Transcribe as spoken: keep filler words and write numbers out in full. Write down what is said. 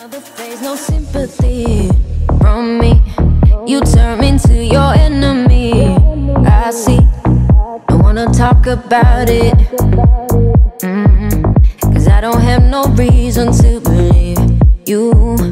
Another phase, no sympathy from me. You turn me into your enemy. I see, don't wanna talk about it, mm-hmm. Cause I don't have no reason to believe you.